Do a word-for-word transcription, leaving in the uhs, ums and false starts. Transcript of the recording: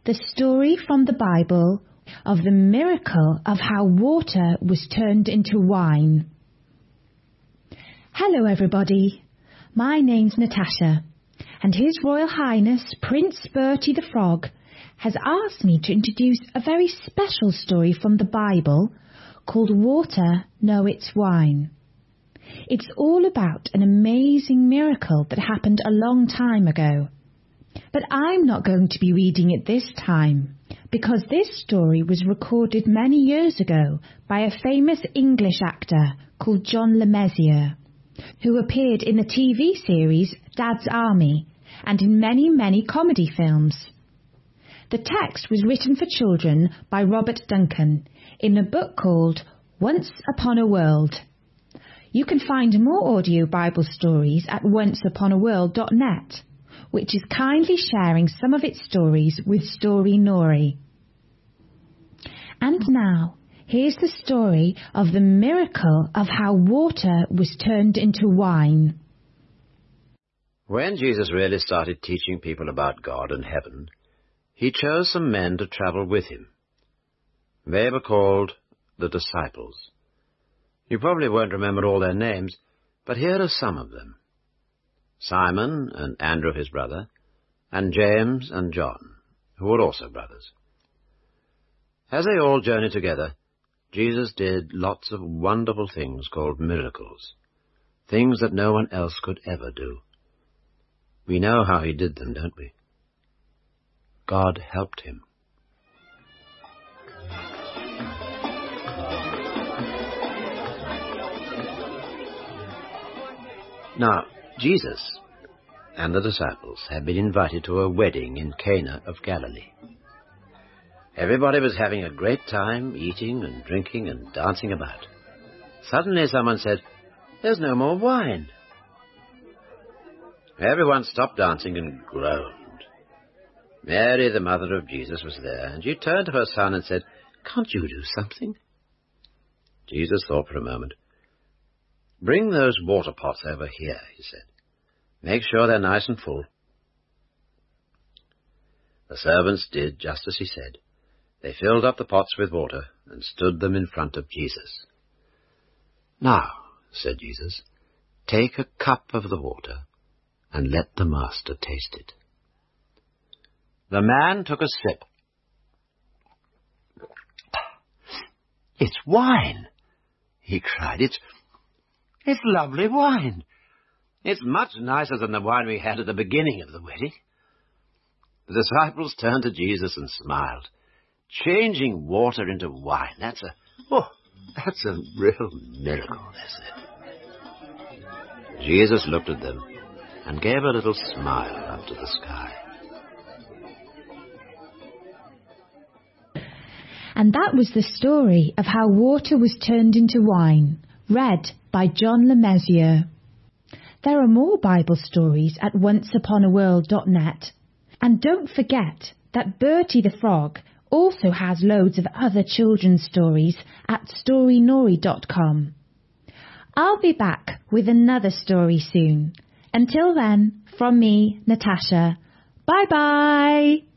the story from the Bible of the miracle of how water was turned into wine. Hello everybody, my name's Natasha, and His Royal Highness Prince Bertie the Frog has asked me to introduce a very special story from the Bible called Water Know It's Wine. It's all about an amazing miracle that happened a long time ago. But I'm not going to be reading it this time, because this story was recorded many years ago by a famous English actor called John Le Mesurier, who appeared in the T V series Dad's Army and in many, many comedy films. The text was written for children by Robert Duncan in a book called Once Upon a World. You can find more audio Bible stories at once upon a world dot net, which is kindly sharing some of its stories with Story Nori. And now, here's the story of the miracle of how water was turned into wine. When Jesus really started teaching people about God and heaven, he chose some men to travel with him. They were called the disciples. You probably won't remember all their names, but here are some of them. Simon and Andrew his brother, and James and John, who were also brothers. As they all journeyed together, Jesus did lots of wonderful things called miracles, things that no one else could ever do. We know how he did them, don't we? God helped him. Now, Jesus and the disciples had been invited to a wedding in Cana of Galilee. Everybody was having a great time, eating and drinking and dancing about. Suddenly someone said, "There's no more wine." Everyone stopped dancing and groaned. Mary, the mother of Jesus, was there, and she turned to her son and said, "Can't you do something?" Jesus thought for a moment. "Bring those water pots over here," he said. "Make sure they're nice and full." The servants did just as he said. They filled up the pots with water and stood them in front of Jesus. "Now," said Jesus, "take a cup of the water and let the master taste it." The man took a sip. "It's wine," he cried. It's It's lovely wine. It's much nicer than the wine we had at the beginning of the wedding." The disciples turned to Jesus and smiled. "Changing water into wine, that's a, oh, that's a real miracle," they said. Jesus looked at them and gave a little smile up to the sky. And that was the story of how water was turned into wine, read by John Le Mesurier. There are more Bible stories at once upon a world dot net. And don't forget that Bertie the Frog also has loads of other children's stories at story nori dot com. I'll be back with another story soon. Until then, from me, Natasha, bye-bye!